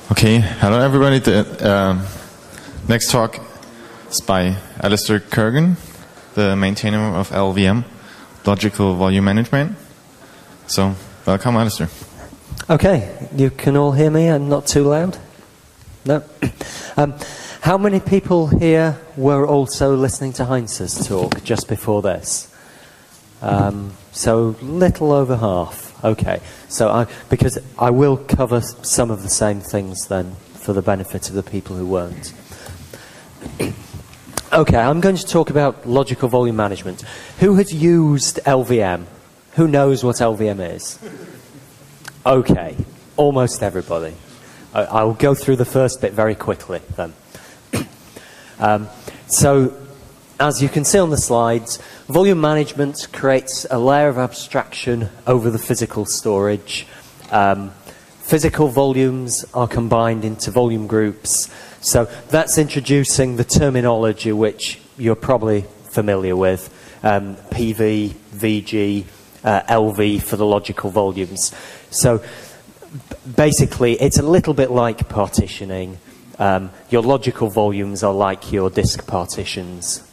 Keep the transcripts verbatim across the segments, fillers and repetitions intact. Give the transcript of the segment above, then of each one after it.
Okay, hello everybody. The uh, next talk is by Alistair Kurgan, the maintainer of L V M, Logical Volume Management. So, welcome Alistair. Okay, you can all hear me and not too loud? No? um, how many people here were also listening to Heinz's talk just before this? Um, so, little over half. Okay, so I, because I will cover some of the same things then for the benefit of the people who weren't. Okay, I'm going to talk about logical volume management. Who has used L V M? Who knows what L V M is? Okay, almost everybody. I, I'll go through the first bit very quickly then. um, so, as you can see on the slides, volume management creates a layer of abstraction over the physical storage. Um, physical volumes are combined into volume groups. So that's introducing the terminology which you're probably familiar with. Um, P V, V G, uh, L V for the logical volumes. So basically it's a little bit like partitioning. Um, your logical volumes are like your disk partitions.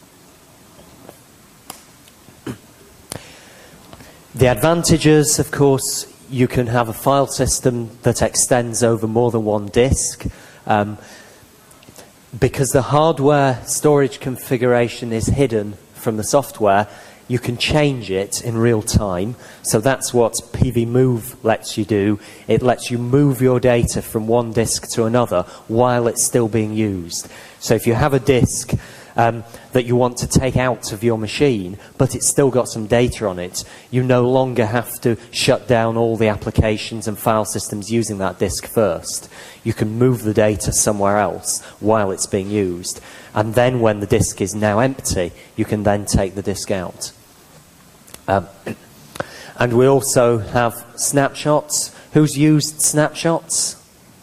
The advantages, of course, you can have a file system that extends over more than one disk. Um, because the hardware storage configuration is hidden from the software, you can change it in real time. So that's what pvmove lets you do. It lets you move your data from one disk to another while it's still being used. So if you have a disk Um, that you want to take out of your machine, but it's still got some data on it, you no longer have to shut down all the applications and file systems using that disk first. You can move the data somewhere else while it's being used. And then when the disk is now empty, you can then take the disk out. Um, and we also have snapshots. Who's used snapshots?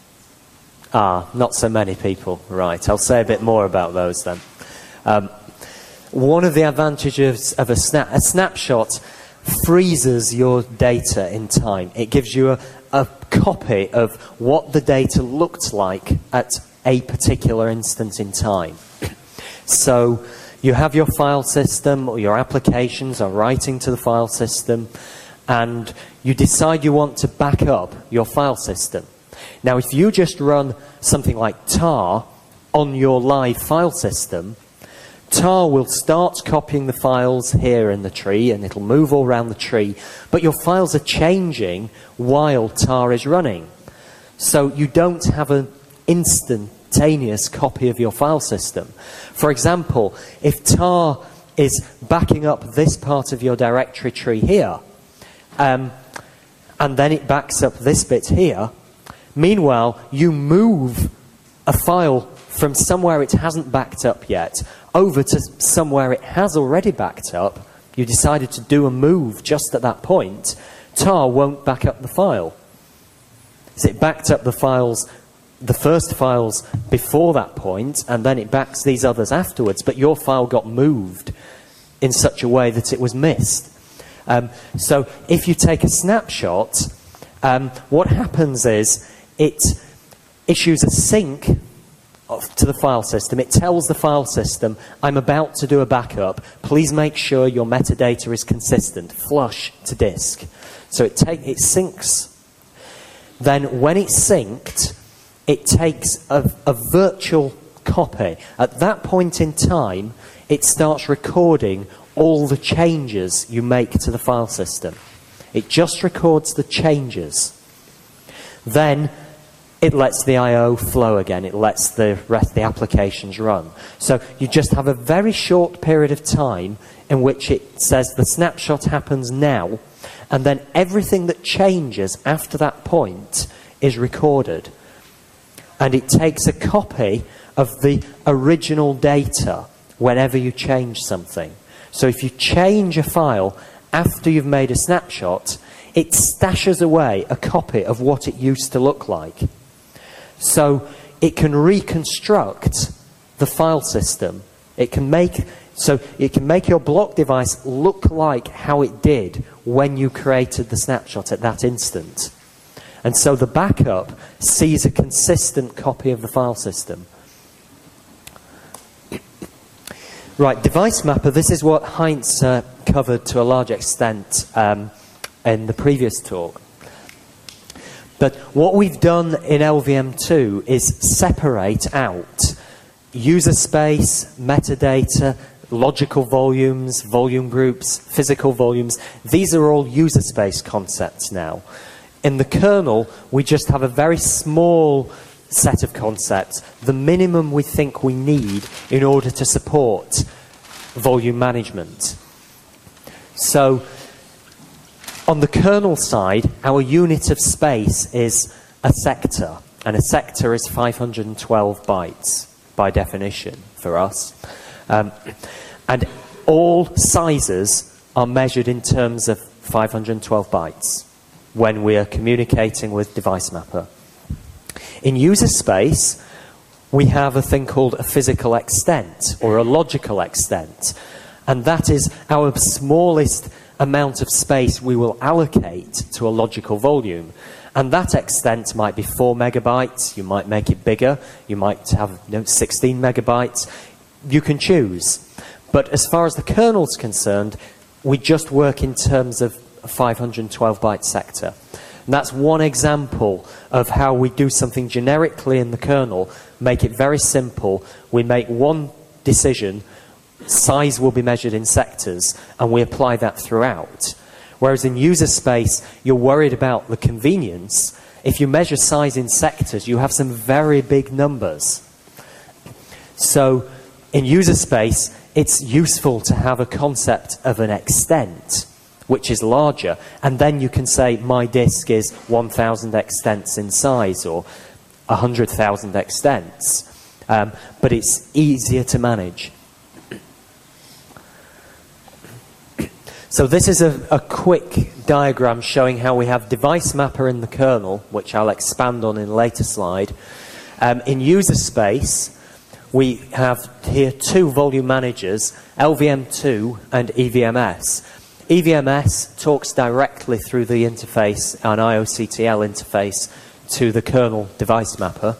Ah, not so many people. Right, I'll say a bit more about those then. Um, one of the advantages of a, snap, a snapshot freezes your data in time. It gives you a, a copy of what the data looked like at a particular instance in time. So you have your file system, or your applications are writing to the file system, and you decide you want to back up your file system. Now, if you just run something like tar on your live file system, tar will start copying the files here in the tree, and it'll move all around the tree, but your files are changing while tar is running. So you don't have an instantaneous copy of your file system. For example, if tar is backing up this part of your directory tree here, um, and then it backs up this bit here, meanwhile, you move a file from somewhere it hasn't backed up yet over to somewhere it has already backed up. You decided to do a move just at that point. tar won't back up the file. So it backed up the files, the first files before that point, and then it backs these others afterwards, but your file got moved in such a way that it was missed. Um, so if you take a snapshot, um, what happens is it issues a sync to the file system. It tells the file system, I'm about to do a backup. Please make sure your metadata is consistent, flush to disk. So it, take, it syncs. Then when it's synced, it takes a, a virtual copy. At that point in time, it starts recording all the changes you make to the file system. It just records the changes. Then it lets the I O flow again. It lets the rest of the applications run. So you just have a very short period of time in which it says the snapshot happens now, and then everything that changes after that point is recorded. And it takes a copy of the original data whenever you change something. So if you change a file after you've made a snapshot, it stashes away a copy of what it used to look like. So it can reconstruct the file system. It can make, so it can make your block device look like how it did when you created the snapshot at that instant. And so the backup sees a consistent copy of the file system. Right, device mapper, this is what Heinz uh, covered to a large extent um, in the previous talk. But what we've done in L V M two is separate out user space, metadata, logical volumes, volume groups, physical volumes. These are all user space concepts now. In the kernel, we just have a very small set of concepts, the minimum we think we need in order to support volume management. So, on the kernel side, our unit of space is a sector, and a sector is five hundred twelve bytes by definition for us. Um, and all sizes are measured in terms of five hundred twelve bytes when we are communicating with device mapper. In user space, we have a thing called a physical extent or a logical extent, and that is our smallest amount of space we will allocate to a logical volume. And that extent might be four megabytes, you might make it bigger, you might have you know, sixteen megabytes, you can choose. But as far as the kernel's concerned, we just work in terms of a five hundred twelve byte sector. And that's one example of how we do something generically in the kernel, make it very simple. We make one decision, size will be measured in sectors, and we apply that throughout. Whereas in user space, you're worried about the convenience. If you measure size in sectors, you have some very big numbers. So in user space, it's useful to have a concept of an extent, which is larger, and then you can say my disk is one thousand extents in size or one hundred thousand extents, um, but it's easier to manage. So this is a, a quick diagram showing how we have device mapper in the kernel, which I'll expand on in a later slide. Um, in user space, we have here two volume managers, L V M two and E V M S. E V M S talks directly through the interface, an I O C T L interface, to the kernel device mapper,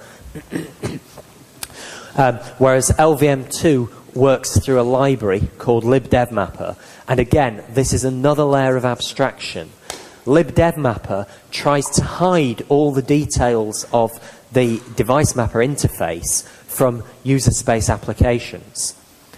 um, whereas L V M two works through a library called libdevmapper. And again, this is another layer of abstraction. Libdevmapper tries to hide all the details of the device mapper interface from user space applications.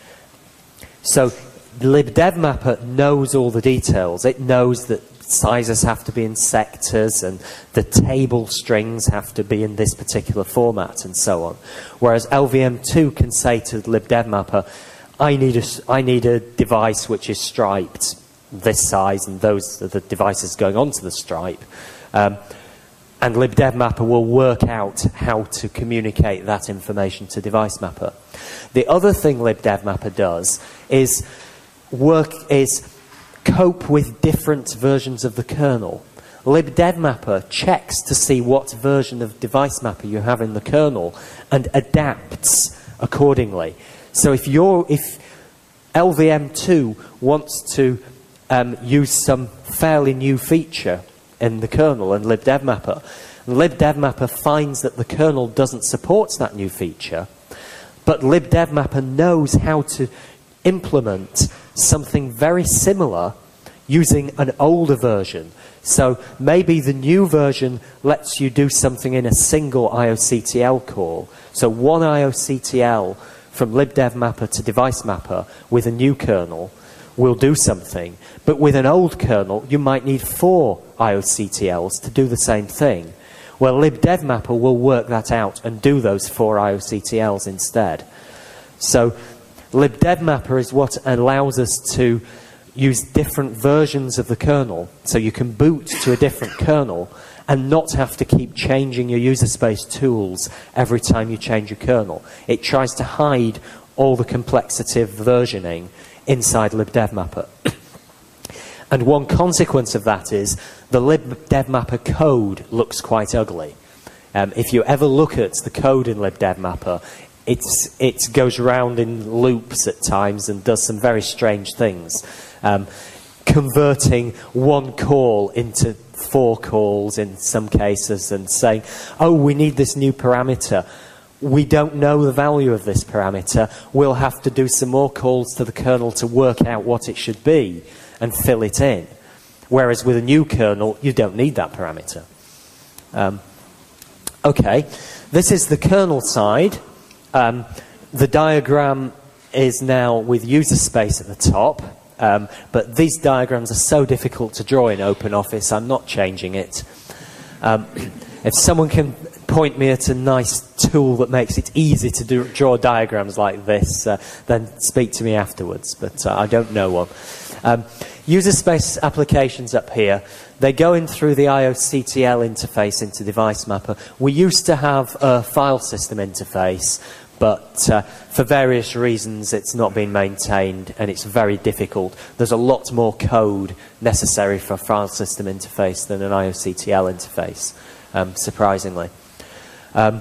So libdevmapper knows all the details. It knows that sizes have to be in sectors and the table strings have to be in this particular format and so on. Whereas L V M two can say to libdevmapper, I need a, I need a device which is striped this size, and those are the devices going onto the stripe. Um, and libdevmapper will work out how to communicate that information to device mapper. The other thing libdevmapper does is work is cope with different versions of the kernel. libdevmapper checks to see what version of device mapper you have in the kernel and adapts accordingly. So if you're if L V M two wants to um, use some fairly new feature in the kernel and libdevmapper, and libdevmapper finds that the kernel doesn't support that new feature, but libdevmapper knows how to implement something very similar using an older version. So maybe the new version lets you do something in a single I O C T L call. So one I O C T L from libdevmapper to device mapper with a new kernel will do something. But with an old kernel, you might need four I O C T Ls to do the same thing. Well, libdevmapper will work that out and do those four I O C T Ls instead. So libdevmapper is what allows us to use different versions of the kernel, so you can boot to a different kernel and not have to keep changing your user space tools every time you change your kernel. It tries to hide all the complexity of versioning inside libdevmapper. And one consequence of that is the libdevmapper code looks quite ugly. Um, if you ever look at the code in libdevmapper, It's, it goes around in loops at times and does some very strange things. Um, converting one call into four calls in some cases and saying, oh, we need this new parameter. We don't know the value of this parameter. We'll have to do some more calls to the kernel to work out what it should be and fill it in. Whereas with a new kernel, you don't need that parameter. Um, okay, this is the kernel side. Um, the diagram is now with user space at the top. Um, but these diagrams are so difficult to draw in OpenOffice, I'm not changing it. Um, if someone can point me at a nice tool that makes it easy to do, draw diagrams like this, uh, then speak to me afterwards, but uh, I don't know one. Um, user space applications up here, they go in through the I O C T L interface into Device Mapper. We used to have a file system interface, but uh, for various reasons it's not been maintained and it's very difficult. There's a lot more code necessary for a file system interface than an I O C T L interface, um, surprisingly. Um,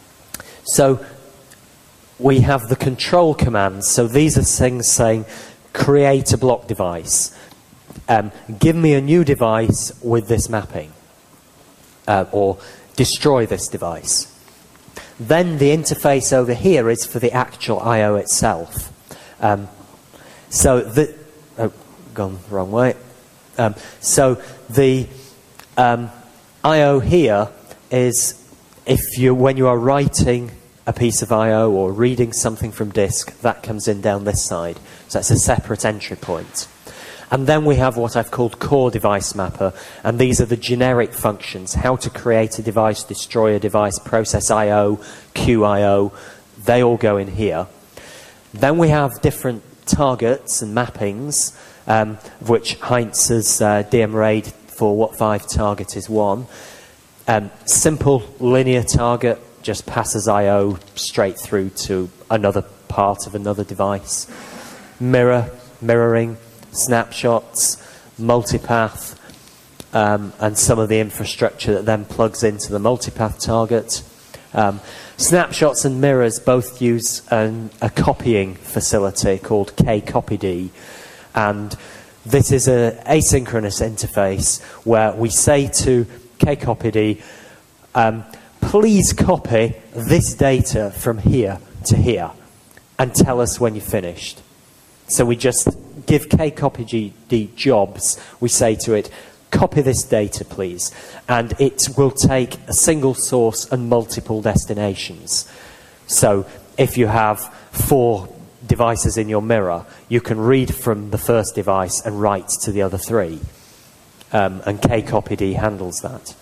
so we have the control commands. So these are things saying, create a block device. Um, give me a new device with this mapping. Uh, or destroy this device. Then the interface over here is for the actual I O itself. Um, so the oh, gone the wrong way. Um, so the um, I O here is if you when you are writing a piece of I O or reading something from disk, that comes in down this side. So that's a separate entry point. And then we have what I've called core device mapper, and these are the generic functions: how to create a device, destroy a device, process I O, queue I O. They all go in here. Then we have different targets and mappings, um, of which Heinz's uh, D M RAID for what five target is one. Um, simple linear target just passes I O straight through to another part of another device. Mirror, mirroring, snapshots, multipath, um, and some of the infrastructure that then plugs into the multipath target. Um, snapshots and mirrors both use an, a copying facility called kcopyd, and this is an asynchronous interface where we say to kcopyd, um, please copy this data from here to here and tell us when you're finished. So we just give kcopyd jobs. We say to it, copy this data, please. And it will take a single source and multiple destinations. So if you have four devices in your mirror, you can read from the first device and write to the other three. Um, and kcopyd handles that.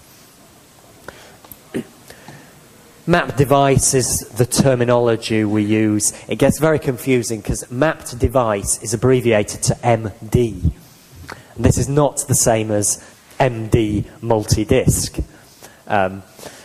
Mapped device is the terminology we use. It gets very confusing because mapped device is abbreviated to M D. And this is not the same as M D multi-disk. Um,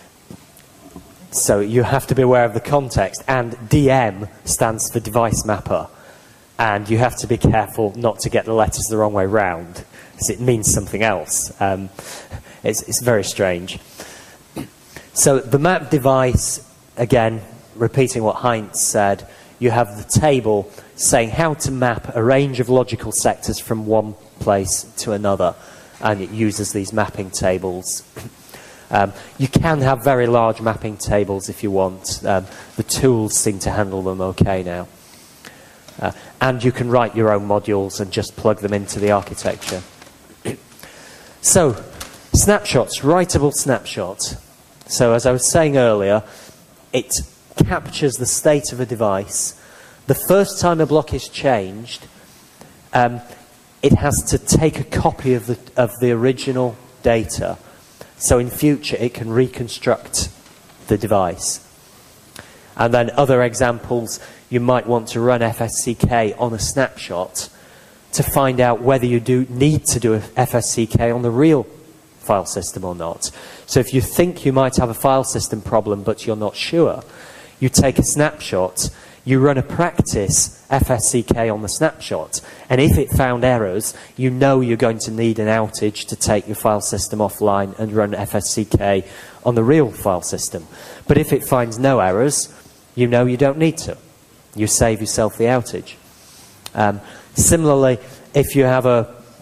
so you have to be aware of the context. And D M stands for device mapper. And you have to be careful not to get the letters the wrong way round, because it means something else. Um, it's, it's very strange. So the map device, again, repeating what Heinz said, you have the table saying how to map a range of logical sectors from one place to another, and it uses these mapping tables. Um, you can have very large mapping tables if you want. Um, the tools seem to handle them okay now. Uh, and you can write your own modules and just plug them into the architecture. So, snapshots, writable snapshot. So as I was saying earlier, it captures the state of a device. The first time a block is changed, um, it has to take a copy of the, of the original data. So in future, it can reconstruct the device. And then other examples, you might want to run F S C K on a snapshot to find out whether you do need to do F S C K on the real file system or not. So if you think you might have a file system problem but you're not sure, you take a snapshot, you run a practice F S C K on the snapshot, and if it found errors, you know you're going to need an outage to take your file system offline and run F S C K on the real file system. But if it finds no errors, you know you don't need to. You save yourself the outage. Um, similarly, if you have a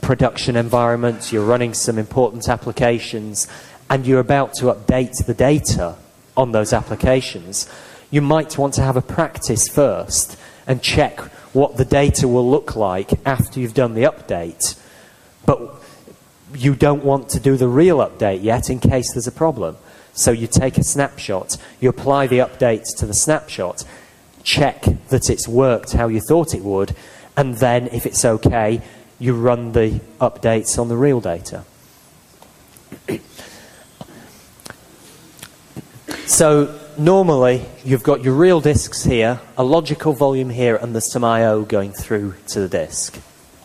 production environment, you're running some important applications, and you're about to update the data on those applications, you might want to have a practice first and check what the data will look like after you've done the update. But you don't want to do the real update yet in case there's a problem. So you take a snapshot, you apply the updates to the snapshot, check that it's worked how you thought it would, and then, if it's okay, you run the updates on the real data. So normally, you've got your real disks here, a logical volume here, and there's some I O going through to the disk.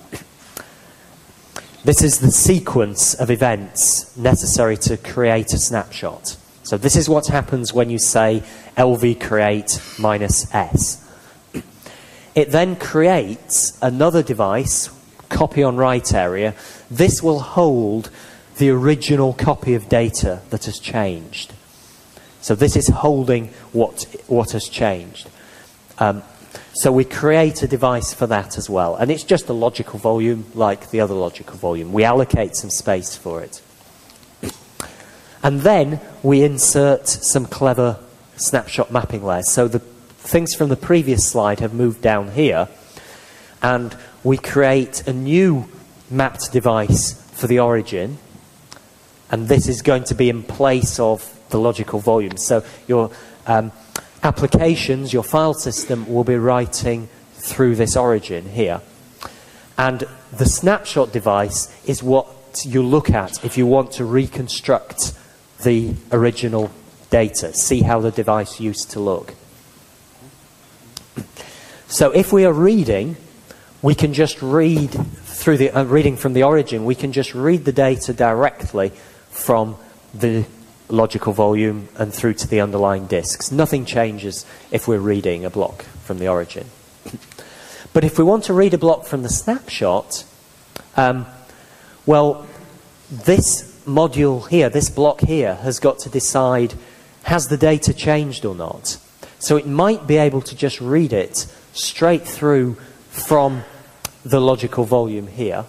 This is the sequence of events necessary to create a snapshot. So this is what happens when you say L V create minus S. It then creates another device, copy on write area. This will hold the original copy of data that has changed. So this is holding what, what has changed. Um, so we create a device for that as well. And it's just a logical volume like the other logical volume. We allocate some space for it. And then we insert some clever snapshot mapping layers. So the things from the previous slide have moved down here. And we create a new mapped device for the origin. And this is going to be in place of the logical volume. So your um, applications, your file system will be writing through this origin here. And the snapshot device is what you look at if you want to reconstruct the original data, see how the device used to look. So if we are reading, we can just read through the uh, reading from the origin, we can just read the data directly from the logical volume and through to the underlying disks. Nothing changes if we're reading a block from the origin. But if we want to read a block from the snapshot, um, well, this module here, this block here, has got to decide, has the data changed or not? So it might be able to just read it straight through from the logical volume here,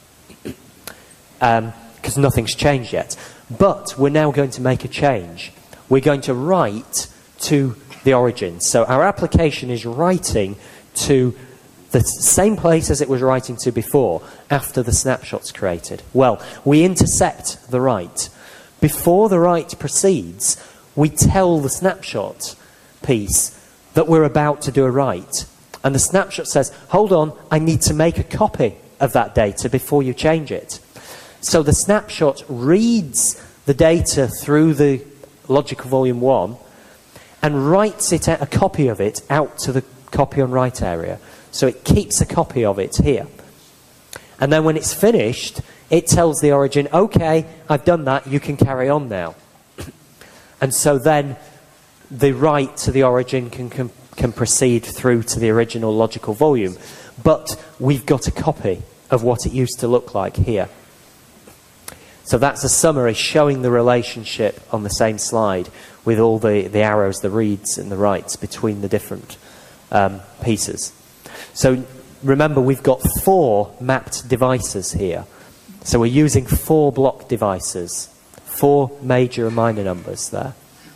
um, because nothing's changed yet. But we're now going to make a change. We're going to write to the origin. So our application is writing to the same place as it was writing to before, after the snapshot's created. Well, we intercept the write. Before the write proceeds, we tell the snapshot piece that we're about to do a write. And the snapshot says, hold on, I need to make a copy of that data before you change it. So the snapshot reads the data through the logical volume one and writes it a copy of it out to the copy on write area. So it keeps a copy of it here. And then when it's finished, it tells the origin, okay, I've done that, you can carry on now. And so then the write to the origin can, can, can proceed through to the original logical volume. But we've got a copy of what it used to look like here. So that's a summary showing the relationship on the same slide with all the, the arrows, the reads and the writes between the different um, pieces. So remember, we've got four mapped devices here. So we're using four block devices, four major and minor numbers there.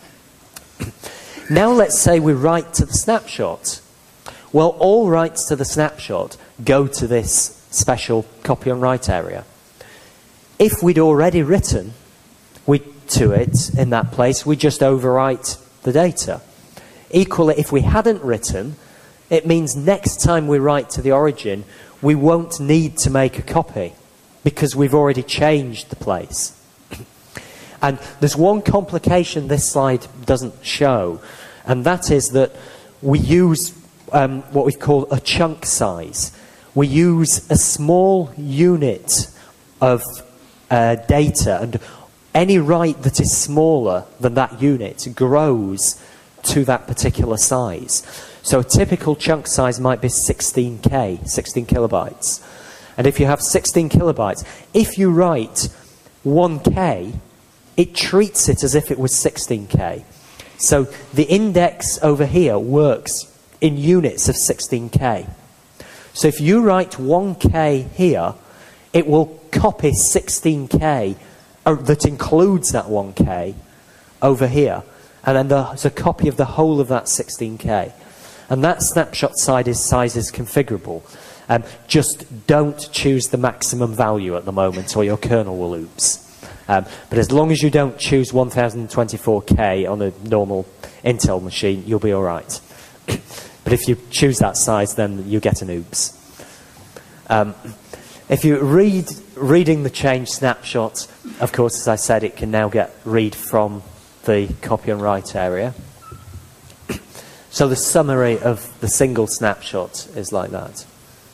Now let's say we write to the snapshot. Well, all writes to the snapshot go to this special copy on write area. If we'd already written we, to it in that place, we just overwrite the data. Equally, if we hadn't written, it means next time we write to the origin, we won't need to make a copy because we've already changed the place. And there's one complication this slide doesn't show, and that is that we use um, what we call a chunk size. We use a small unit of uh, data, and any write that is smaller than that unit grows to that particular size. So a typical chunk size might be sixteen K, sixteen kilobytes. And if you have sixteen kilobytes, if you write one K, it treats it as if it was sixteen K. So the index over here works in units of sixteen K. So if you write one K here, it will copy sixteen K uh, that includes that one K over here. And then there's a copy of the whole of that sixteen K. And that snapshot size is, size is configurable. Um, just don't choose the maximum value at the moment or your kernel will oops. Um, but as long as you don't choose one thousand twenty-four K on a normal Intel machine, you'll be all right. But if you choose that size, then you get an oops. Um, if you read reading the change snapshot, of course, as I said, it can now get read from the copy and write area. So the summary of the single snapshot is like that.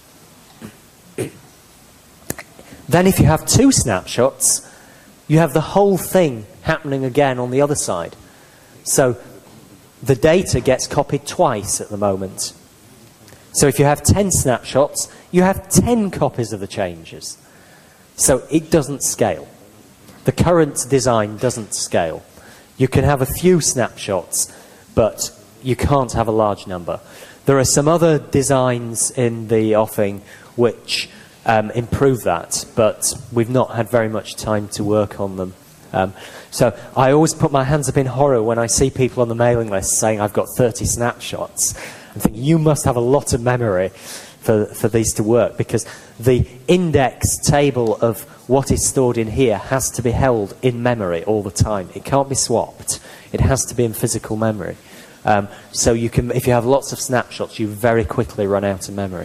Then if you have two snapshots, you have the whole thing happening again on the other side. So the data gets copied twice at the moment. So if you have ten snapshots, you have ten copies of the changes. So it doesn't scale. The current design doesn't scale. You can have a few snapshots, but you can't have a large number. There are some other designs in the offing which um, improve that, but we've not had very much time to work on them. Um, so I always put my hands up in horror when I see people on the mailing list saying I've got thirty snapshots. I think you must have a lot of memory for, for these to work, because the index table of what is stored in here has to be held in memory all the time. It can't be swapped. It has to be in physical memory. Um, so you can, if you have lots of snapshots, you very quickly run out of memory.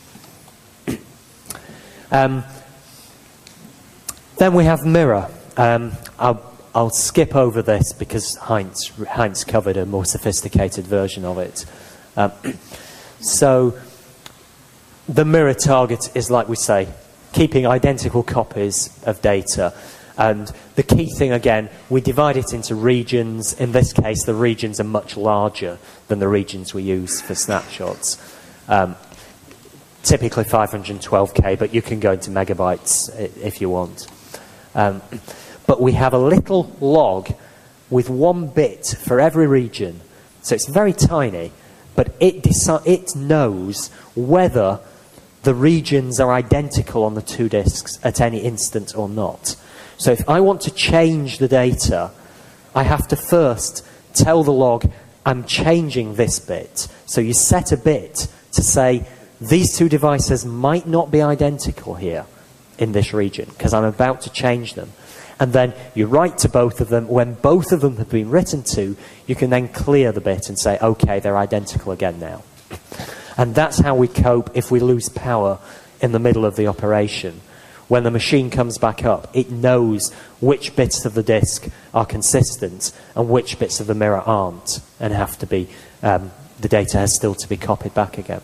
um, then we have mirror. Um, I'll, I'll skip over this because Heinz, Heinz covered a more sophisticated version of it. Um, so the mirror target is, like we say, keeping identical copies of data. And the key thing, again, we divide it into regions. In this case, the regions are much larger than the regions we use for snapshots. Um, typically five hundred twelve K, but you can go into megabytes if you want. Um, but we have a little log with one bit for every region. So it's very tiny, but it, it knows whether the regions are identical on the two disks at any instant or not. So if I want to change the data, I have to first tell the log, I'm changing this bit. So you set a bit to say, these two devices might not be identical here in this region, because I'm about to change them. And then you write to both of them. When both of them have been written to, you can then clear the bit and say, okay, they're identical again now. And that's how we cope if we lose power in the middle of the operation. When the machine comes back up, it knows which bits of the disk are consistent and which bits of the mirror aren't, and have to be, um, the data has still to be copied back again.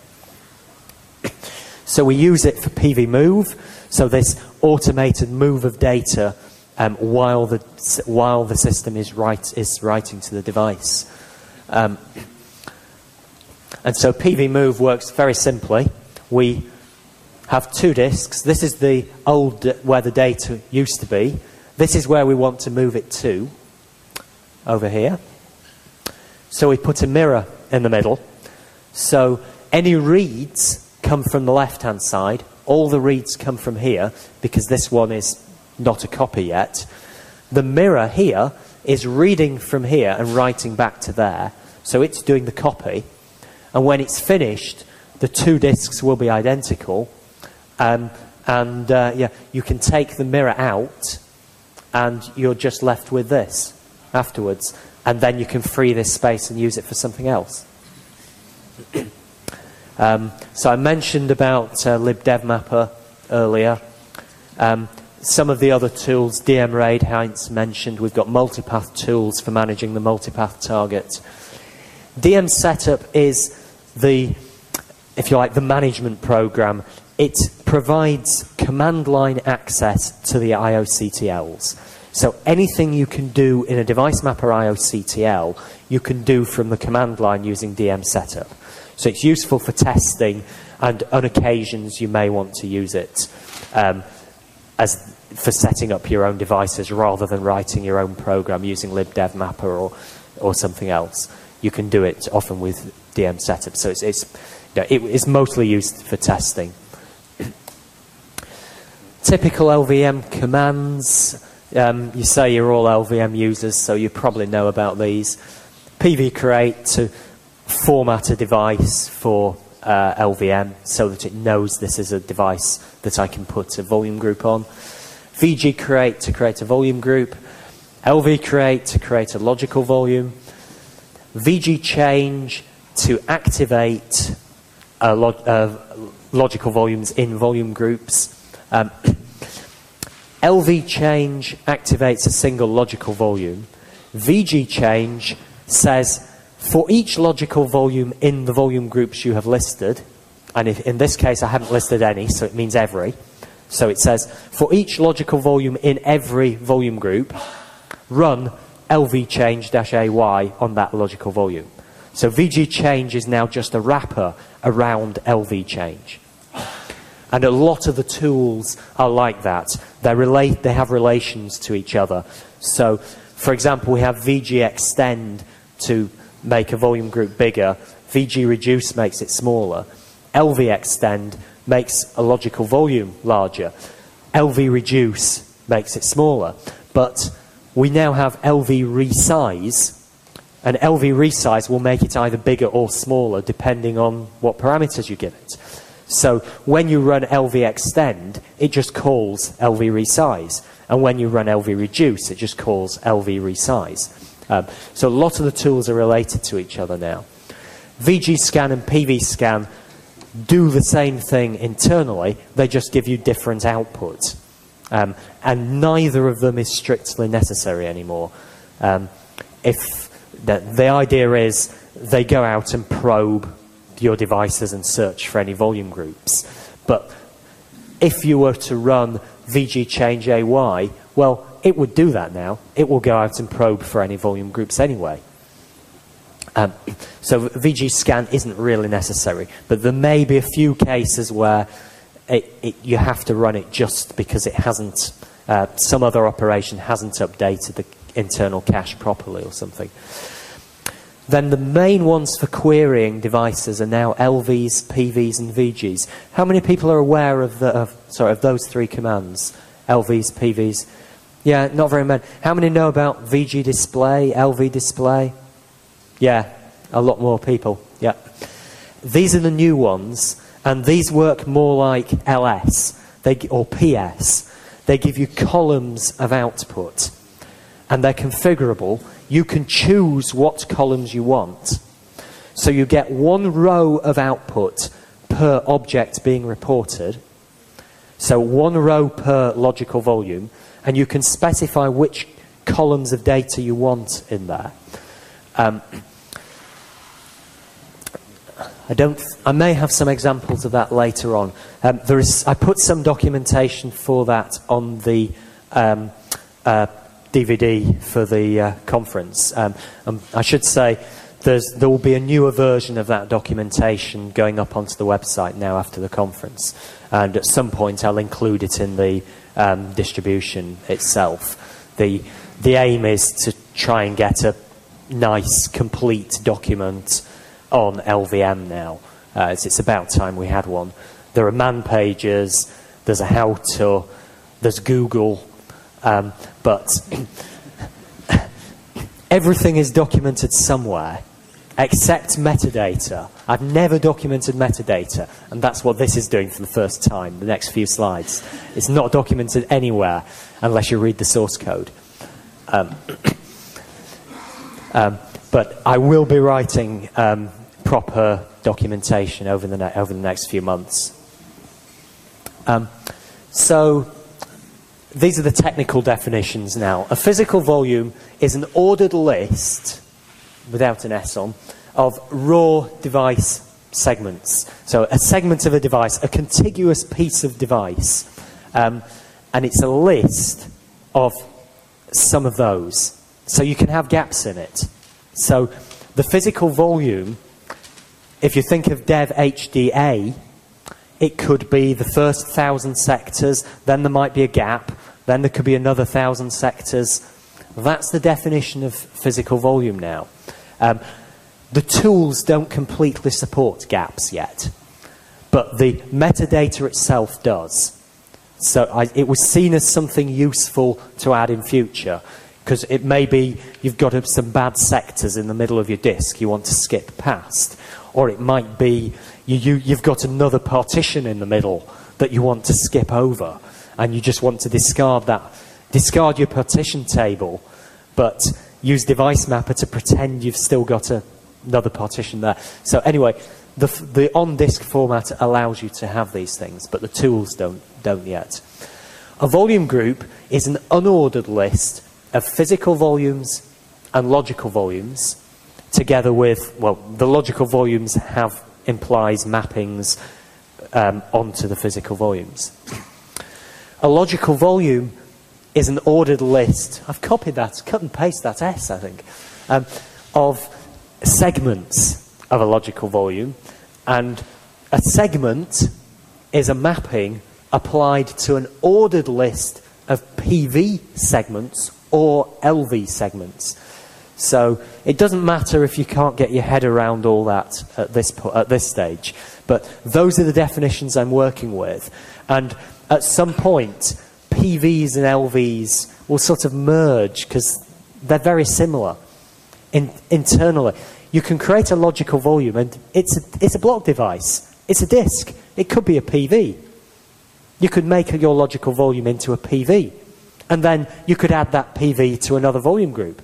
So we use it for P V move, so this automated move of data um, while the while the system is write is writing to the device. Um, and so P V move works very simply. We have two disks. This is the old, where the data used to be. This is where we want to move it to, over here. So we put a mirror in the middle. So any reads come from the left-hand side. All the reads come from here, because this one is not a copy yet. The mirror here is reading from here and writing back to there. So it's doing the copy. And when it's finished, the two disks will be identical. Um, and uh, yeah, you can take the mirror out and you're just left with this afterwards. And then you can free this space and use it for something else. um, so I mentioned about uh, libdevmapper earlier. Um, some of the other tools, D M RAID, Heinz mentioned, we've got multipath tools for managing the multipath target. D M setup is the, if you like, the management program. It provides command line access to the I O C T Ls. So anything you can do in a device mapper I O C T L, you can do from the command line using D M setup. So it's useful for testing, and on occasions you may want to use it um, as for setting up your own devices rather than writing your own program using libdevmapper or, or something else. You can do it often with D M setup. So it's, it's, you know, it, it's mostly used for testing. Typical L V M commands. Um, you say you're all L V M users, so you probably know about these. P V create to format a device for uh, L V M so that it knows this is a device that I can put a volume group on. V G create to create a volume group. L V create to create a logical volume. V G change to activate uh, log uh, logical volumes in volume groups. Um, L V change activates a single logical volume. V G change says for each logical volume in the volume groups you have listed, and if, in this case I haven't listed any, so it means every. So it says for each logical volume in every volume group, run L V change dash A Y on that logical volume. So V G change is now just a wrapper around L V change. And a lot of the tools are like that. They relate, they have relations to each other. So, for example, we have V G extend to make a volume group bigger. V G reduce makes it smaller. L V extend makes a logical volume larger. L V reduce makes it smaller. But we now have L V resize, and L V resize will make it either bigger or smaller depending on what parameters you give it. So when you run L V extend, it just calls L V resize. And when you run L V reduce, it just calls L V resize. Um, so a lot of the tools are related to each other now. V G scan and P V scan do the same thing internally, they just give you different outputs. Um, and neither of them is strictly necessary anymore. Um, if the, the idea is they go out and probe your devices and search for any volume groups. But if you were to run V G change A Y, well, it would do that now. It will go out and probe for any volume groups anyway. Um, so V G scan isn't really necessary, but there may be a few cases where it, it, you have to run it just because it hasn't, uh, some other operation hasn't updated the internal cache properly or something. Then the main ones for querying devices are now L Vs, P Vs, and V Gs. How many people are aware of the of, sorry of those three commands? L Vs, P Vs. Yeah, not very many. How many know about V G display, L V display? Yeah, a lot more people. Yeah, these are the new ones, and these work more like L S they, or P S. They give you columns of output, and they're configurable. You can choose what columns you want. So you get one row of output per object being reported. So one row per logical volume. And you can specify which columns of data you want in there. Um, I don't. I may have some examples of that later on. Um, there is. I put some documentation for that on the um, uh, D V D for the uh, conference. Um, um, I should say there's, there will be a newer version of that documentation going up onto the website now after the conference, and at some point I'll include it in the um, distribution itself. The the aim is to try and get a nice, complete document on L V M now. Uh, it's, it's about time we had one. There are man pages, there's a how-to, there's Google. Um, but everything is documented somewhere, except metadata. I've never documented metadata, and that's what this is doing for the first time, the next few slides. It's not documented anywhere unless you read the source code. Um, um, but I will be writing um, proper documentation over the, ne over the next few months. Um, so... These are the technical definitions now. A physical volume is an ordered list, without an S on, of raw device segments. So a segment of a device, a contiguous piece of device, um, and it's a list of some of those. So you can have gaps in it. So the physical volume, if you think of Dev H D A, it could be the first thousand sectors, then there might be a gap, then there could be another thousand sectors. That's the definition of physical volume now. Um, the tools don't completely support gaps yet, but the metadata itself does. So I, it was seen as something useful to add in future, because it may be you've got some bad sectors in the middle of your disk you want to skip past, or it might be you, you, you've got another partition in the middle that you want to skip over, and you just want to discard that, discard your partition table, but use Device Mapper to pretend you've still got a, another partition there. So anyway, the, the on-disk format allows you to have these things, but the tools don't, don't yet. A volume group is an unordered list of physical volumes and logical volumes, together with, well, the logical volumes have implies mappings um, onto the physical volumes. A logical volume is an ordered list, I've copied that, cut and paste that S, I think, um, of segments of a logical volume, and a segment is a mapping applied to an ordered list of P V segments or L V segments. So it doesn't matter if you can't get your head around all that at this, at this stage, but those are the definitions I'm working with, and at some point P Vs and L Vs will sort of merge because they're very similar in, internally. You can create a logical volume, and it's a, it's a block device. It's a disk. It could be a P V. You could make your logical volume into a P V, and then you could add that P V to another volume group.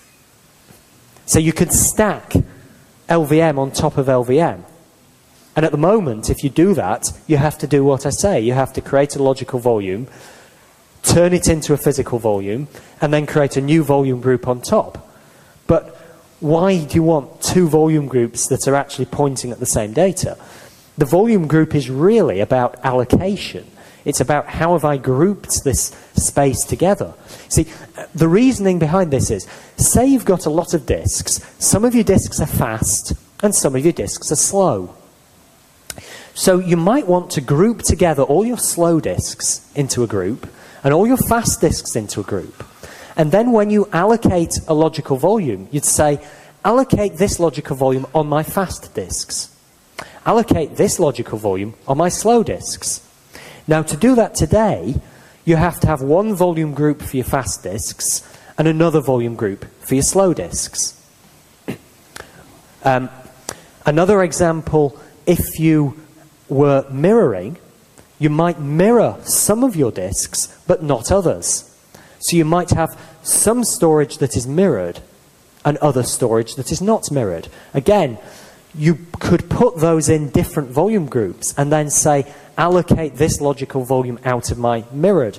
So you could stack L V M on top of L V M. And at the moment, if you do that, you have to do what I say. You have to create a logical volume, turn it into a physical volume, and then create a new volume group on top. But why do you want two volume groups that are actually pointing at the same data? The volume group is really about allocation. It's about how have I grouped this space together. See, the reasoning behind this is, say you've got a lot of disks, some of your disks are fast, and some of your disks are slow. So you might want to group together all your slow disks into a group, and all your fast disks into a group. And then when you allocate a logical volume, you'd say, allocate this logical volume on my fast disks. Allocate this logical volume on my slow disks. Now, to do that today, you have to have one volume group for your fast disks and another volume group for your slow disks. Um, another example, if you were mirroring, you might mirror some of your disks, but not others. So you might have some storage that is mirrored and other storage that is not mirrored. Again, you could put those in different volume groups and then say, allocate this logical volume out of my mirrored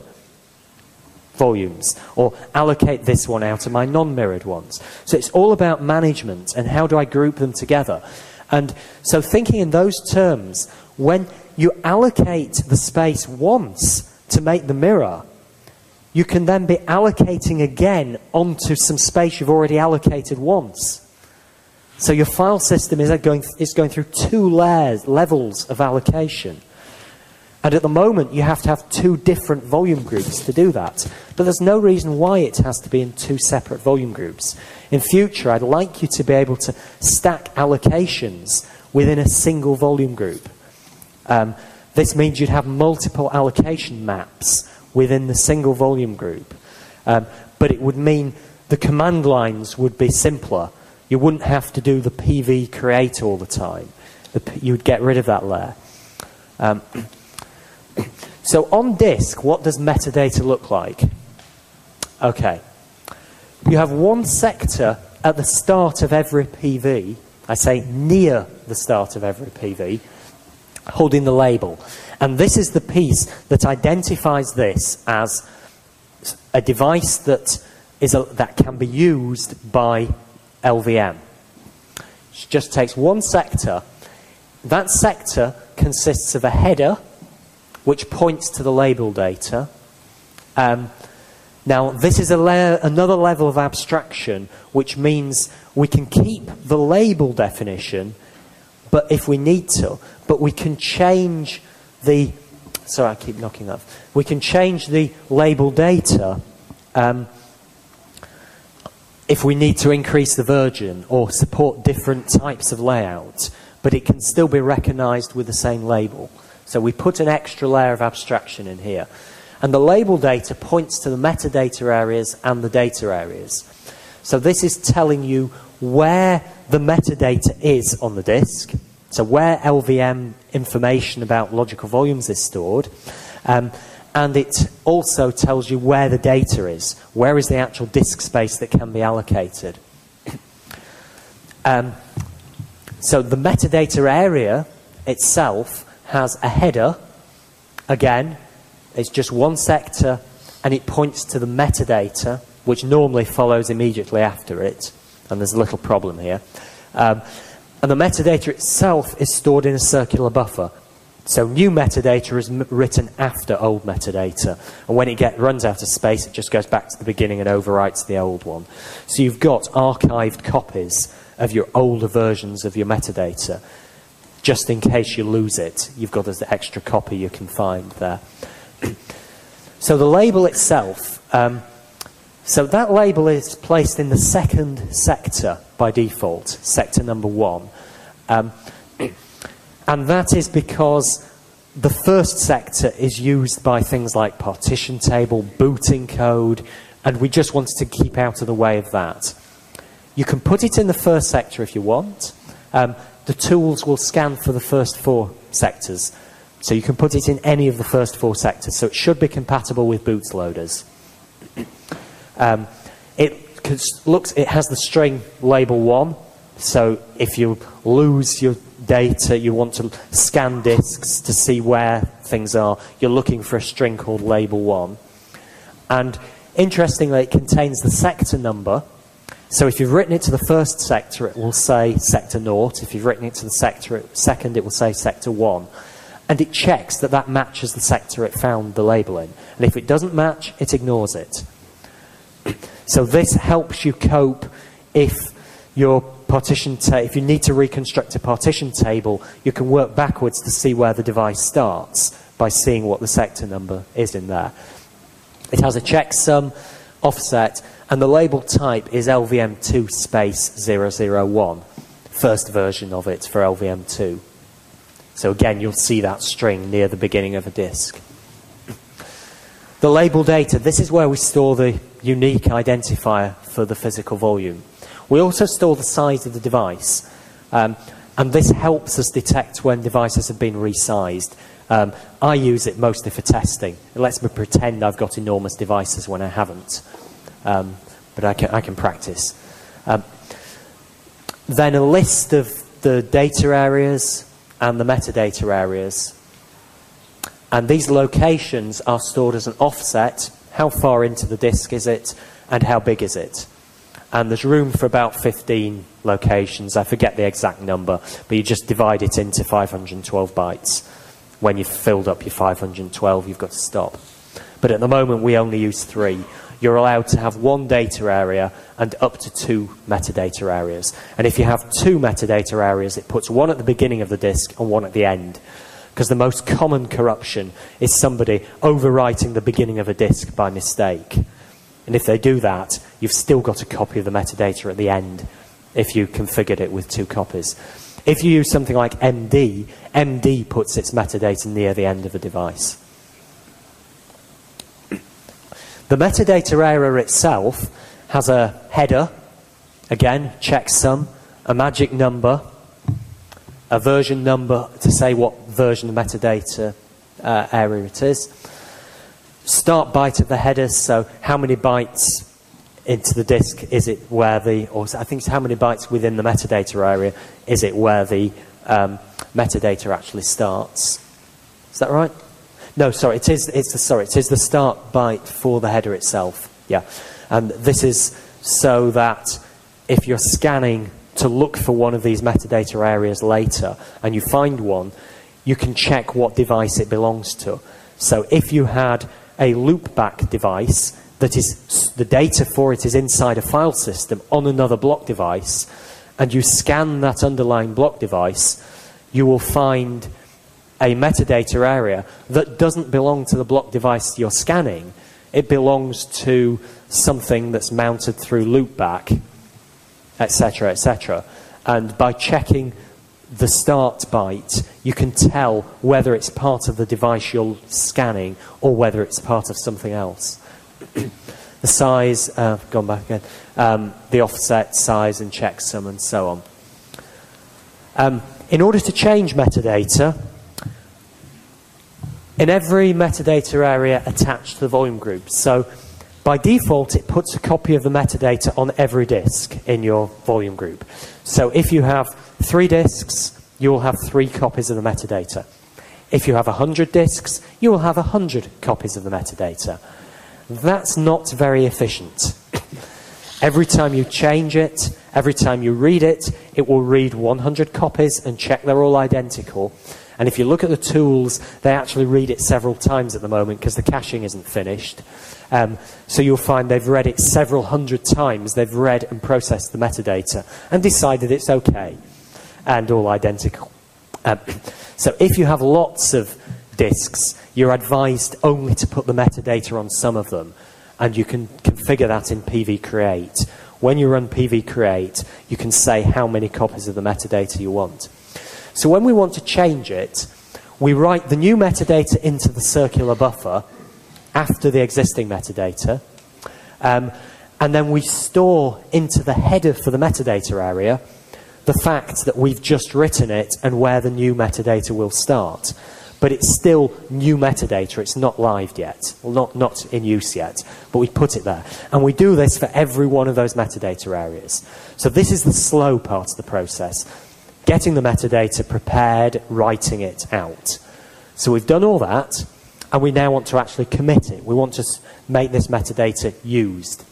volumes, or allocate this one out of my non-mirrored ones. So it's all about management and how do I group them together. And so thinking in those terms, when you allocate the space once to make the mirror, you can then be allocating again onto some space you've already allocated once. So your file system is going, is going through two layers, levels of allocation. And at the moment, you have to have two different volume groups to do that. But there's no reason why it has to be in two separate volume groups. In future, I'd like you to be able to stack allocations within a single volume group. Um, this means you'd have multiple allocation maps within the single volume group. Um, but it would mean the command lines would be simpler. You wouldn't have to do the P V create all the time. The, you would get rid of that layer. Um, so on disk, what does metadata look like? Okay. You have one sector at the start of every P V, I say near the start of every P V, holding the label. And this is the piece that identifies this as a device that, is a, that can be used by L V M. It just takes one sector. That sector consists of a header, which points to the label data. Um, now, this is a layer, another level of abstraction, which means we can keep the label definition, but if we need to, but we can change the, sorry, I keep knocking that. We can change the label data um, if we need to increase the version or support different types of layout, but it can still be recognized with the same label. So we put an extra layer of abstraction in here. And the label data points to the metadata areas and the data areas. So this is telling you where the metadata is on the disk, so where L V M information about logical volumes is stored, um, and it also tells you where the data is, where is the actual disk space that can be allocated. um, so the metadata area itself has a header, again, it's just one sector, and it points to the metadata, which normally follows immediately after it, and there's a little problem here. Um, and the metadata itself is stored in a circular buffer. So new metadata is m written after old metadata, and when it get, runs out of space, it just goes back to the beginning and overwrites the old one. So you've got archived copies of your older versions of your metadata. Just in case you lose it, you've got an extra copy you can find there. So the label itself, um, so that label is placed in the second sector by default, sector number one. Um, and that is because the first sector is used by things like partition table, booting code, and we just wanted to keep out of the way of that. You can put it in the first sector if you want. Um, the tools will scan for the first four sectors. So you can put it in any of the first four sectors. So it should be compatible with bootloaders. Um, it looks, it has the string label one. So if you lose your data, you want to scan disks to see where things are, you're looking for a string called label one. And interestingly, it contains the sector number. So if you've written it to the first sector, it will say sector naught. If you've written it to the sector second, it will say sector one. And it checks that that matches the sector it found the label in. And if it doesn't match, it ignores it. So this helps you cope if your partition ta if you need to reconstruct a partition table, you can work backwards to see where the device starts by seeing what the sector number is in there. It has a checksum, offset, and the label type is L V M two space zero zero one, first version of it for L V M two. So again, you'll see that string near the beginning of a disk. The label data, this is where we store the unique identifier for the physical volume. We also store the size of the device, um, and this helps us detect when devices have been resized. Um, I use it mostly for testing. It lets me pretend I've got enormous devices when I haven't, um, but I can, I can practice. Um, then a list of the data areas and the metadata areas. And these locations are stored as an offset. How far into the disk is it, and how big is it? And there's room for about fifteen locations. I forget the exact number, but you just divide it into five hundred twelve bytes. When you've filled up your five hundred twelve, you've got to stop. But at the moment, we only use three. You're allowed to have one data area and up to two metadata areas. And if you have two metadata areas, it puts one at the beginning of the disk and one at the end. Because the most common corruption is somebody overwriting the beginning of a disk by mistake. And if they do that, you've still got a copy of the metadata at the end if you configured it with two copies. If you use something like M D, M D puts its metadata near the end of the device. The metadata area itself has a header, again, checksum, a magic number, a version number to say what version of metadata uh, area it is. Start byte of the header, so how many bytes into the disk is it where the, or I think it's how many bytes within the metadata area is it where the um, metadata actually starts. Is that right? No, sorry, it is, it's the, sorry, it is the start byte for the header itself. Yeah, and this is so that if you're scanning to look for one of these metadata areas later and you find one, you can check what device it belongs to. So if you had a loopback device that is, the data for it is inside a file system on another block device, and you scan that underlying block device, you will find a metadata area that doesn't belong to the block device you're scanning. It belongs to something that's mounted through loopback, et cetera, et cetera. And by checking the start byte, you can tell whether it's part of the device you're scanning or whether it's part of something else. The size, uh, gone back again, um, the offset, size and checksum and so on. Um, in order to change metadata, in every metadata area attached to the volume group, so by default it puts a copy of the metadata on every disk in your volume group. So if you have three disks, you will have three copies of the metadata. If you have one hundred disks, you will have one hundred copies of the metadata. That's not very efficient. Every time you change it, every time you read it, it will read one hundred copies and check they're all identical. And if you look at the tools, they actually read it several times at the moment because the caching isn't finished. Um, so you'll find they've read it several hundred times. They've read and processed the metadata and decided it's okay and all identical. Um, so if you have lots of disks, you're advised only to put the metadata on some of them, and you can configure that in P V Create. When you run P V Create, you can say how many copies of the metadata you want. So when we want to change it, we write the new metadata into the circular buffer after the existing metadata, um, and then we store into the header for the metadata area the fact that we've just written it and where the new metadata will start. But it's still new metadata, it's not live yet, well, not, not in use yet, but we put it there. And we do this for every one of those metadata areas. So this is the slow part of the process, getting the metadata prepared, writing it out. So we've done all that, and we now want to actually commit it. We want to make this metadata used.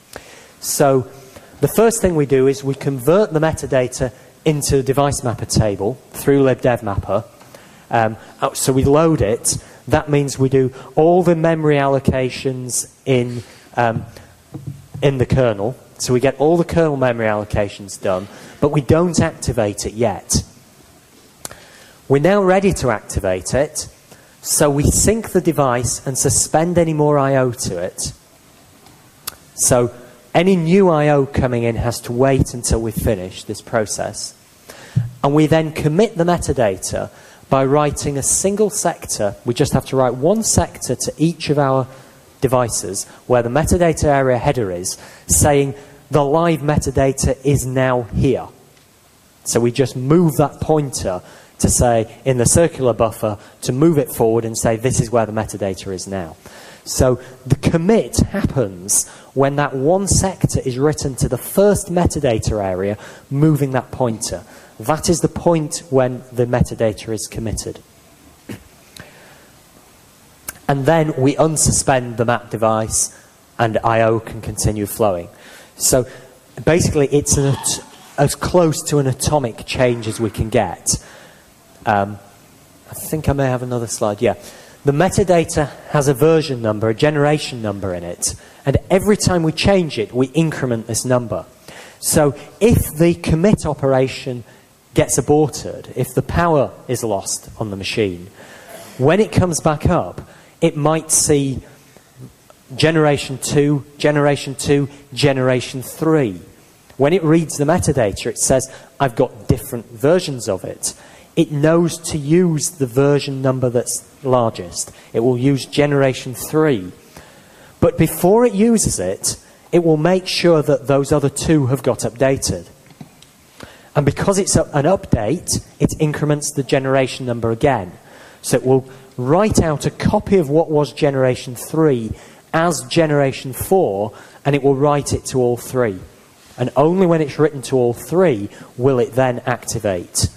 So the first thing we do is we convert the metadata into a device mapper table through libdevmapper. Um, so we load it. That means we do all the memory allocations in, um, in the kernel. So we get all the kernel memory allocations done, but we don't activate it yet. We're now ready to activate it, so we sync the device and suspend any more I O to it. So any new I O coming in has to wait until we finish this process. And we then commit the metadata by writing a single sector. We just have to write one sector to each of our devices where the metadata area header is, saying the live metadata is now here. So we just move that pointer to say, in the circular buffer, to move it forward and say this is where the metadata is now. So the commit happens when that one sector is written to the first metadata area, moving that pointer. That is the point when the metadata is committed. And then we unsuspend the map device and I O can continue flowing. So basically it's an, as close to an atomic change as we can get. Um, I think I may have another slide, yeah. The metadata has a version number, a generation number in it, and every time we change it, we increment this number. So if the commit operation gets aborted, if the power is lost on the machine, when it comes back up, it might see generation two, generation two, generation three. When it reads the metadata, it says, I've got different versions of it. It knows to use the version number that's largest. It will use generation three. But before it uses it, it will make sure that those other two have got updated. And because it's an update, it increments the generation number again. So it will write out a copy of what was generation three as generation four, and it will write it to all three. And only when it's written to all three will it then activate.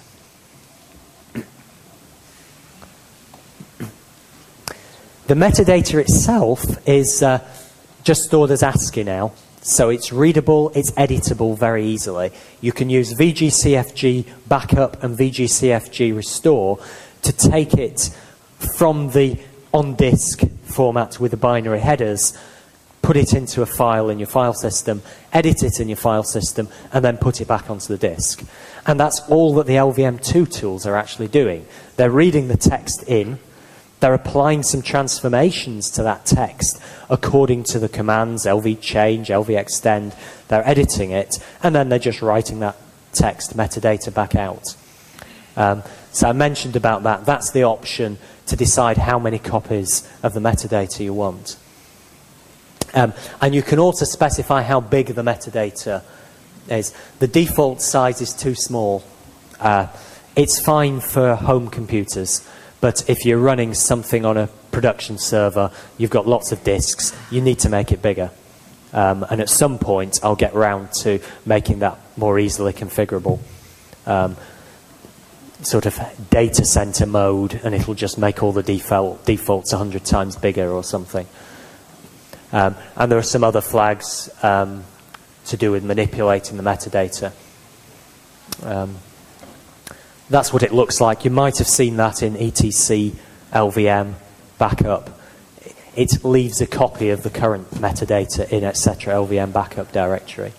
The metadata itself is uh, just stored as ASCII now. So it's readable, it's editable very easily. You can use V G C F G backup and V G C F G restore to take it from the on-disk format with the binary headers, put it into a file in your file system, edit it in your file system, and then put it back onto the disk. And that's all that the L V M two tools are actually doing. They're reading the text in, they're applying some transformations to that text according to the commands, L V change, L V extend. They're editing it, and then they're just writing that text metadata back out. Um, so I mentioned about that. That's the option to decide how many copies of the metadata you want. Um, and you can also specify how big the metadata is. The default size is too small. Uh, it's fine for home computers, but if you're running something on a production server, you've got lots of disks, you need to make it bigger. Um, and at some point, I'll get round to making that more easily configurable. Um, sort of data center mode, and it'll just make all the default defaults a hundred times bigger or something. Um, and there are some other flags um, to do with manipulating the metadata. Um, that's what it looks like. You might have seen that in E T C L V M backup. It leaves a copy of the current metadata in et cetera L V M backup directory.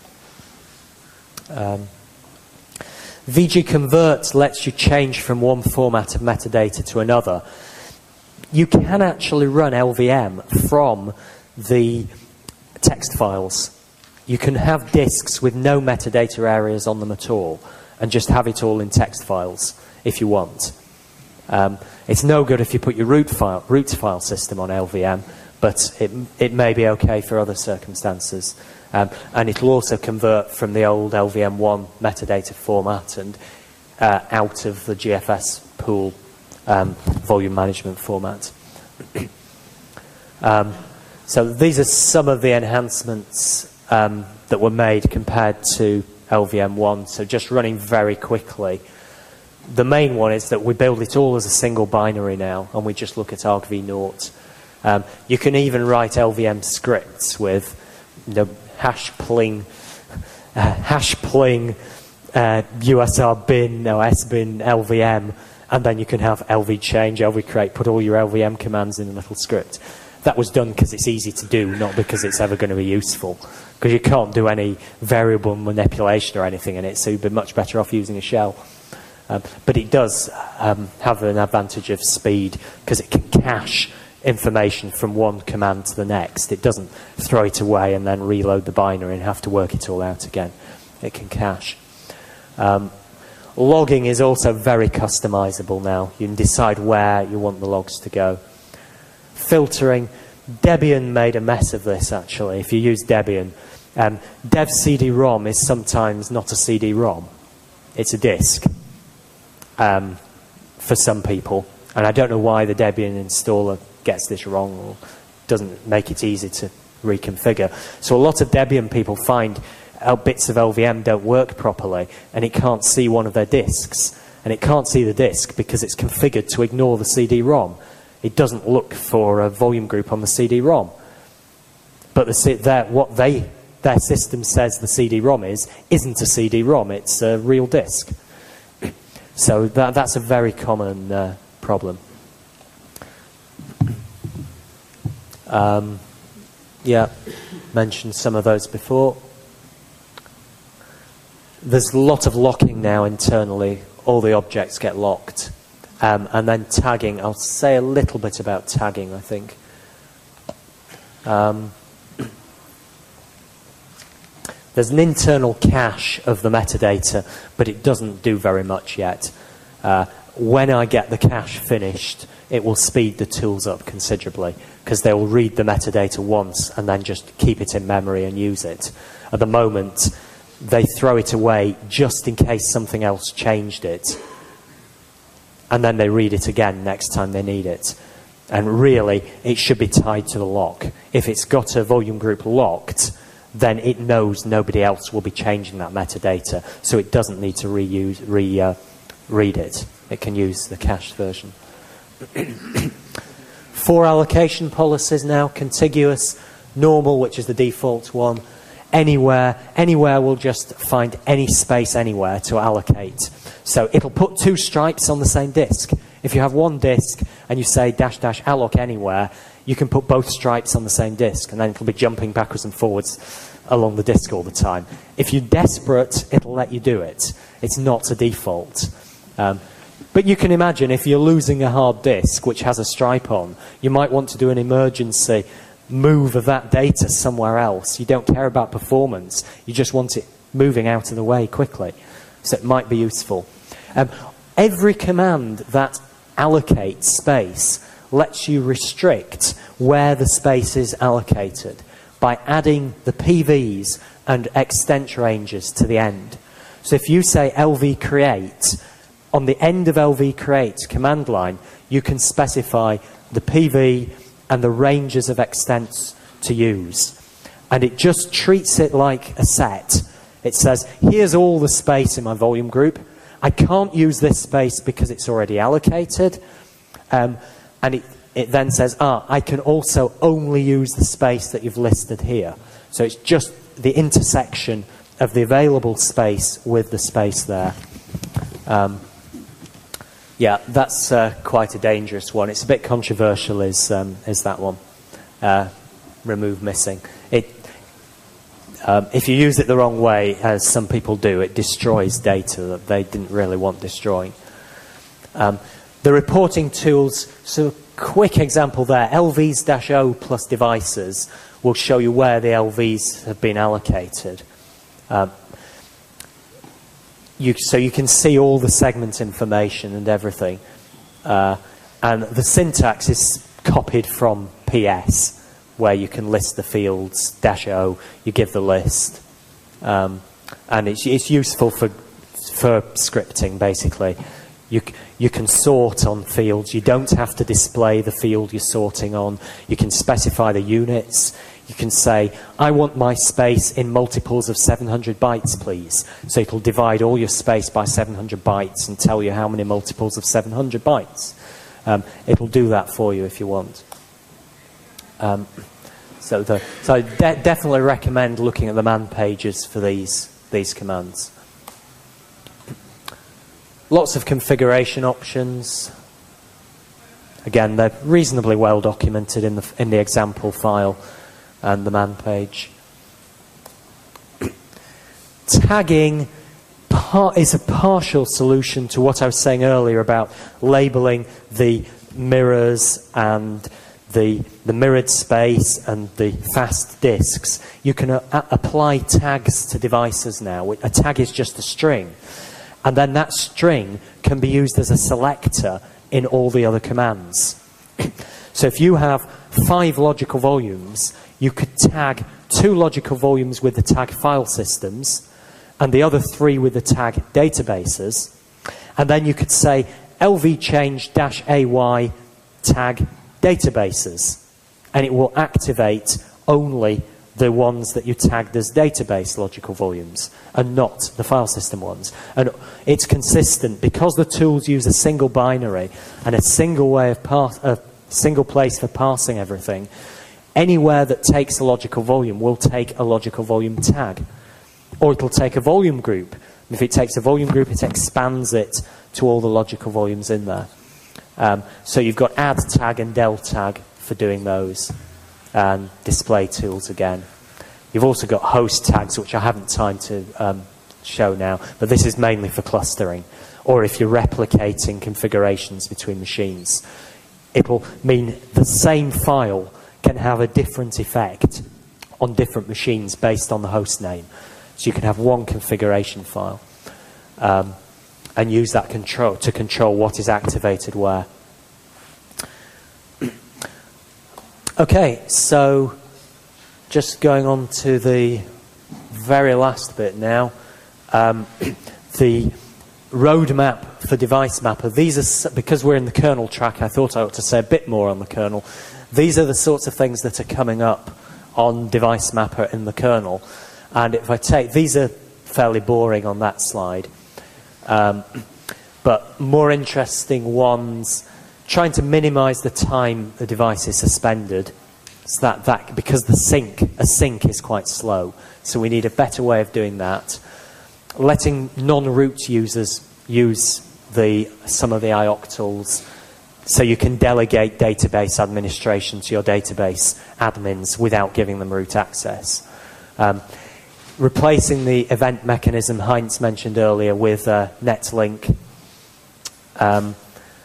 Um, V G Convert lets you change from one format of metadata to another. You can actually run L V M from the text files. You can have disks with no metadata areas on them at all and just have it all in text files if you want. Um, it's no good if you put your root file, root file system on L V M, but it, it may be okay for other circumstances. Um, and it'll also convert from the old L V M one metadata format and uh, out of the G F S pool um, volume management format. um, so these are some of the enhancements um, that were made compared to L V M one. So just running very quickly. The main one is that we build it all as a single binary now, and we just look at argv naught. Um, you can even write L V M scripts with you know, hash pling, uh, hash pling, uh, U S R bin, no, S bin, L V M, and then you can have L V change, L V create, put all your L V M commands in a little script. That was done because it's easy to do, not because it's ever going to be useful. Because you can't do any variable manipulation or anything in it, so you'd be much better off using a shell. Um, but it does um, have an advantage of speed because it can cache information from one command to the next. It doesn't throw it away and then reload the binary and have to work it all out again. It can cache. Um, logging is also very customizable now. You can decide where you want the logs to go. Filtering. Debian made a mess of this, actually, if you use Debian. Um, dev C D ROM is sometimes not a C D ROM. It's a disk um, for some people. And I don't know why the Debian installer gets this wrong or doesn't make it easy to reconfigure. So a lot of Debian people find uh, bits of L V M don't work properly and it can't see one of their disks. And it can't see the disk because it's configured to ignore the C D ROM. It doesn't look for a volume group on the C D ROM. But the, what they, their system says the C D ROM is, isn't a C D ROM, it's a real disk. So that, that's a very common uh, problem. Um, yeah, mentioned some of those before. There's a lot of locking now internally. All the objects get locked. Um, and then tagging. I'll say a little bit about tagging, I think. Um, there's an internal cache of the metadata, but it doesn't do very much yet. Uh, when I get the cache finished, it will speed the tools up considerably because they will read the metadata once and then just keep it in memory and use it. At the moment, they throw it away just in case something else changed it. And then they read it again next time they need it. And really, it should be tied to the lock. If it's got a volume group locked, then it knows nobody else will be changing that metadata, so it doesn't need to reuse, re, uh, read it. It can use the cached version. Four allocation policies now: contiguous, normal, which is the default one, anywhere. Anywhere will just find any space anywhere to allocate. So it'll put two stripes on the same disk. If you have one disk and you say dash dash alloc anywhere, you can put both stripes on the same disk, and then it'll be jumping backwards and forwards along the disk all the time. If you're desperate, it'll let you do it. It's not a default. Um, but you can imagine if you're losing a hard disk which has a stripe on, you might want to do an emergency move of that data somewhere else. You don't care about performance. You just want it moving out of the way quickly. So it might be useful. Um, Every command that allocates space lets you restrict where the space is allocated by adding the P Vs and extent ranges to the end. So if you say L V create, on the end of L V create command line, you can specify the P V and the ranges of extents to use. And it just treats it like a set. It says, here's all the space in my volume group. I can't use this space because it's already allocated. Um, and it, it then says, ah, I can also only use the space that you've listed here. So it's just the intersection of the available space with the space there. Um, yeah, that's uh, quite a dangerous one. It's a bit controversial, is, um, is that one. Uh, remove missing. It, Um, if you use it the wrong way, as some people do, it destroys data that they didn't really want destroying. Um, the reporting tools, so a quick example there, L Vs-O plus devices will show you where the L Vs have been allocated. Um, you, so you can see all the segment information and everything. Uh, and the syntax is copied from P S, where you can list the fields, dash O, you give the list. Um, and it's, it's useful for, for scripting, basically. You, you can sort on fields. You don't have to display the field you're sorting on. You can specify the units. You can say, I want my space in multiples of seven hundred bytes, please. So it'll divide all your space by seven hundred bytes and tell you how many multiples of seven hundred bytes. Um, it'll do that for you if you want. Um, so, the, so I de definitely recommend looking at the man pages for these, these commands. Lots of configuration options. Again, they're reasonably well documented in the, in the example file and the man page. Tagging par is a partial solution to what I was saying earlier about labeling the mirrors and The, the mirrored space and the fast disks. You can uh, apply tags to devices now. A tag is just a string. And then that string can be used as a selector in all the other commands. So if you have five logical volumes, you could tag two logical volumes with the tag file systems and the other three with the tag databases. And then you could say L V change dash A Y tag databases, and it will activate only the ones that you tagged as database logical volumes and not the file system ones. And it's consistent because the tools use a single binary and a single way of pass, a single place for parsing everything. Anywhere that takes a logical volume will take a logical volume tag, or it'll take a volume group. If it takes a volume group, it expands it to all the logical volumes in there. Um, so you've got add tag and del tag for doing those, and display tools again. You've also got host tags, which I haven't time to um, show now, but this is mainly for clustering, or if you're replicating configurations between machines. It'll mean the same file can have a different effect on different machines based on the host name. So you can have one configuration file. Um, and use that control to control what is activated where. Okay, so just going on to the very last bit now. Um, the roadmap for Device Mapper. These are, because we're in the kernel track, I thought I ought to say a bit more on the kernel. These are the sorts of things that are coming up on Device Mapper in the kernel. And if I take, these are fairly boring on that slide. Um, but more interesting ones, trying to minimize the time the device is suspended, so that, that because the sync, a sync is quite slow, so we need a better way of doing that. Letting non-root users use the, some of the I O C tools, so you can delegate database administration to your database admins without giving them root access. Um, Replacing the event mechanism Heinz mentioned earlier with uh, Netlink. Um,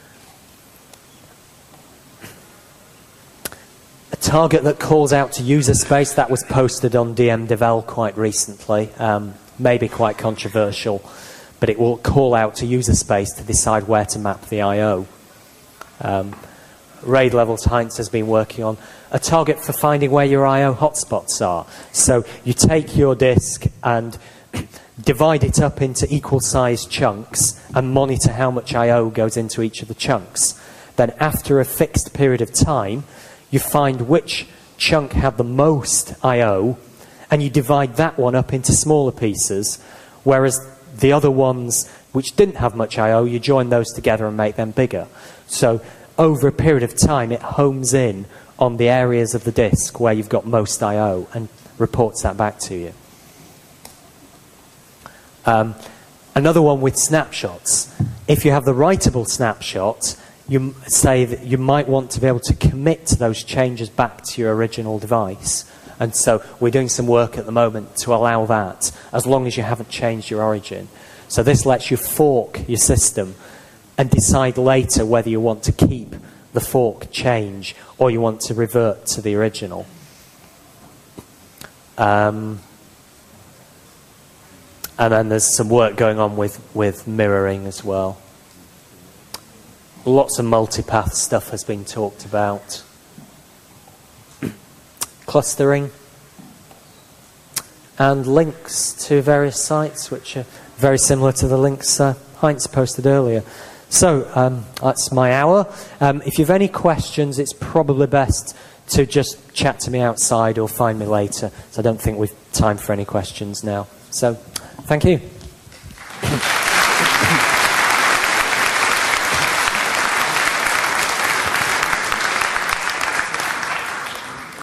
a target that calls out to user space, that was posted on D M Devel quite recently, um, maybe quite controversial, but it will call out to user space to decide where to map the I O. Um, RAID levels, Heinz has been working on a target for finding where your I O hotspots are. So you take your disk and divide it up into equal-sized chunks and monitor how much I O goes into each of the chunks. Then after a fixed period of time, you find which chunk had the most I O, and you divide that one up into smaller pieces, whereas the other ones which didn't have much I O, you join those together and make them bigger. So over a period of time, it homes in on the areas of the disk where you've got most I O and reports that back to you. Um, another one with snapshots. If you have the writable snapshot, you say that you might want to be able to commit those changes back to your original device. And so we're doing some work at the moment to allow that, as long as you haven't changed your origin. So this lets you fork your system and decide later whether you want to keep the fork change or you want to revert to the original. Um, and then there's some work going on with, with mirroring as well. Lots of multipath stuff has been talked about. Clustering. And links to various sites, which are very similar to the links uh, Heinz posted earlier. So um, that's my hour. Um, if you have any questions, it's probably best to just chat to me outside or find me later. So I don't think we've time for any questions now. So thank you.